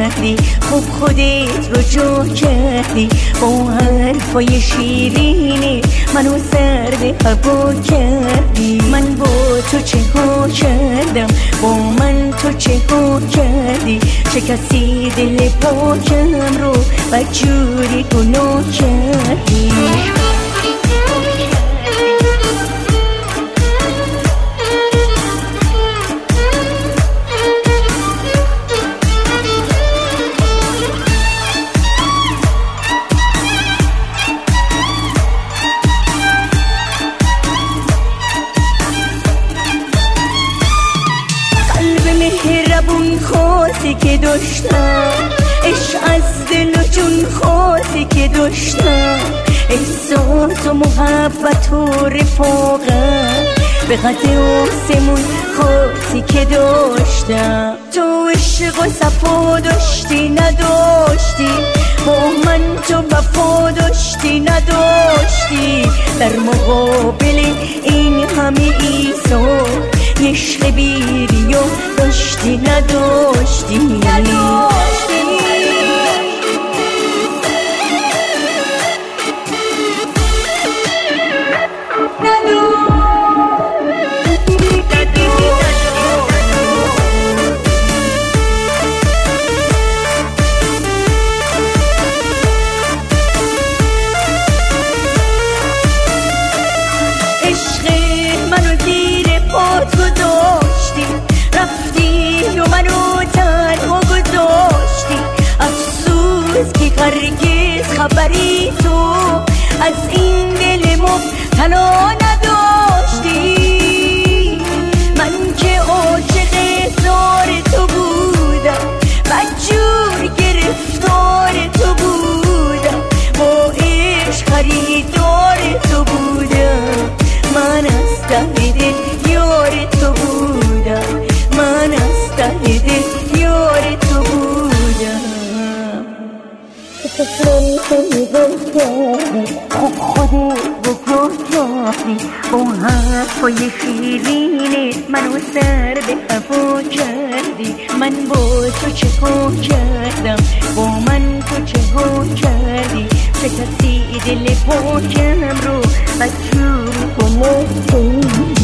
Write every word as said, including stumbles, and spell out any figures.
کردی، خوب خودت رو جا کردی، با حرفای شیرینه منو سرد هوا کردی. من با تو چه ها کردم، با من تو چه ها کردی، چه کسی دل پاکم رو بدجوری گناه کردی. مهربون خاصی که داشتم، عشق از دل و جون خاصی که داشتم، احساس و محبت و رفاقت به قد آسمون خاصی که داشتم. تو عشق و صفا داشتی نداشتی، با من تو وفا داشتی نداشتی، در مقابل این همه ایثار عشق بیری و داشتی نداشتی نداشتی. هرگز خبری تو از این دل مبتلا نداشتی. من که عاشق زار تو بودم، بدجور گرفتار تو بودم، با عشق خریدار تو بودم. من از ته دل یار تو بودم، من از ته دل یار تو بودم. من تو نگاه کردی، خوب خودت رو جا کردی، با حرفای شیرینت منو سر به هوا کردی. من با تو چه ها کردم، با من تو چه ها کردی، چه کسی دل پاکم رو بدجور گناه کردی.